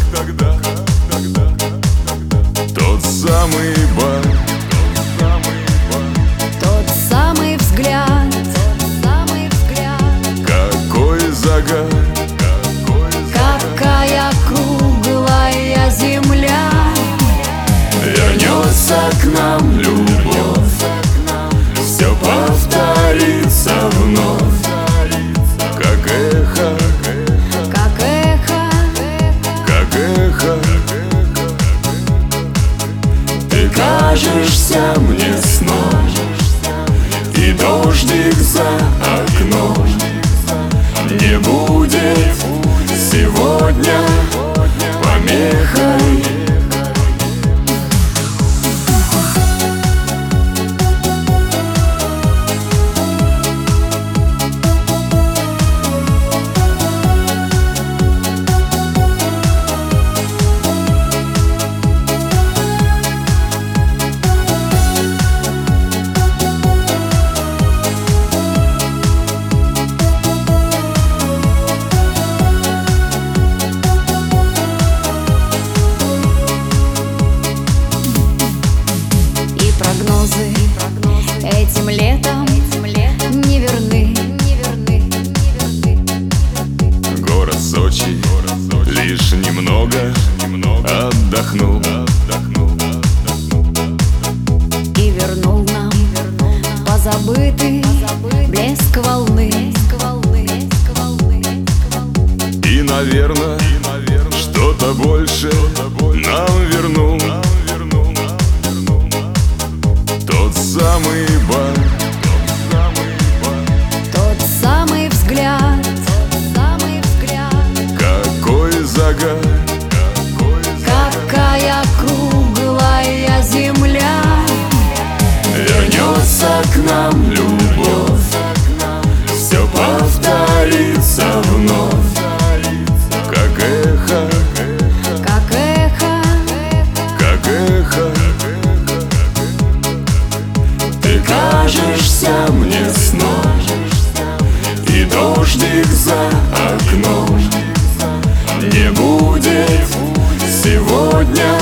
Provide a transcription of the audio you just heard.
Тот самый бар, тот самый взгляд, какой загар, какая круглая земля. вернется к нам любовь, все повторится вновь, как эхо, Как эхо, как эхо. Ты кажешься мне сном, и дождик за окном не будет сегодня помехой. прогнозы этим летом не верны. Город Сочи лишь немного отдохнул И вернул нам позабытый блеск волны. и, наверное, что-то больше нам вернул тот самый бар, Тот самый взгляд, какой загар, какая круглая земля. вернется к нам любовь, все повторится вновь, как эхо, Как эхо, как эхо. Ты кажешься мне сном, и дождик за окном не будет сегодня